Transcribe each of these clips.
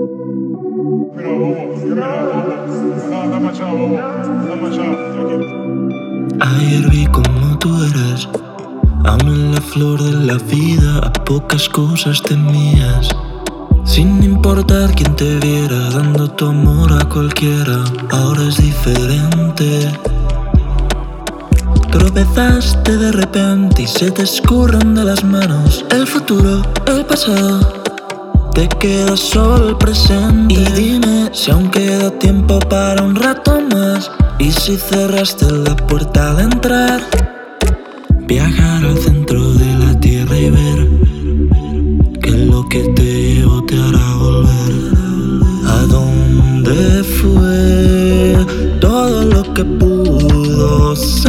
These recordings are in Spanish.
Ayer vi como tú eras, aún en la flor de la vida, a pocas cosas temías. Sin importar quién te viera, dando tu amor a cualquiera. Ahora es diferente. Tropezaste de repente y se te escurren de las manos el futuro, el pasado. Te queda solo el presente. Y dime si aún queda tiempo para un rato más. Y si cerraste la puerta de entrar, viajar al centro de la tierra y ver que lo que te llevo te hará volver. ¿A dónde fue todo lo que pudo ser?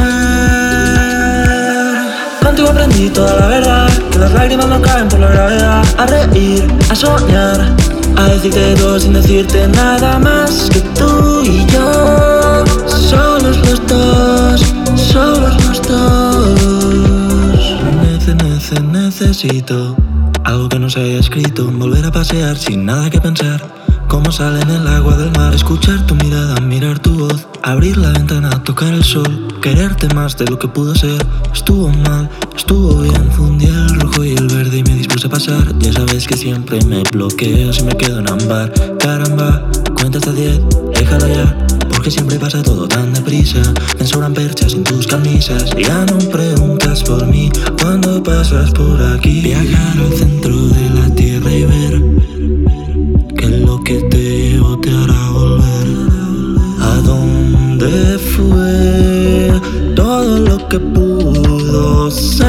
Contigo aprendí toda la verdad, que las lágrimas no caen por la gravedad. A reír, a soñar, a decirte todo sin decirte nada más que tú y yo. Solos los dos, solos los dos. Necesito algo que no se haya escrito. Volver a pasear sin nada que pensar, como sale en el agua del mar. Escuchar tu mirada, mirar tu voz, abrir la ventana, tocar el sol. Quererte más de lo que pudo ser. Estuvo mal, estuvo bien. Fundí el rojo y el verde y me dispuse a pasar. Ya sabes que siempre me bloqueo si me quedo en ámbar. Caramba, cuenta hasta 10, déjalo ya, porque siempre pasa todo tan deprisa. Me sobran perchas en tus camisas. Ya no preguntas por mí cuando pasas por aquí. Viajar al centro de la tierra y ver que lo que te llevo te hará volver. ¿A dónde fue todo lo que pudo ser?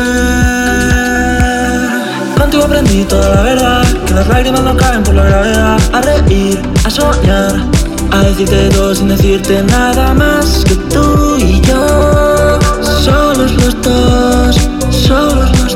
Contigo aprendí toda la verdad, que las lágrimas no caen por la gravedad. A reír, a soñar, a decirte todo sin decirte nada más que tú y yo. Solos los dos, solos los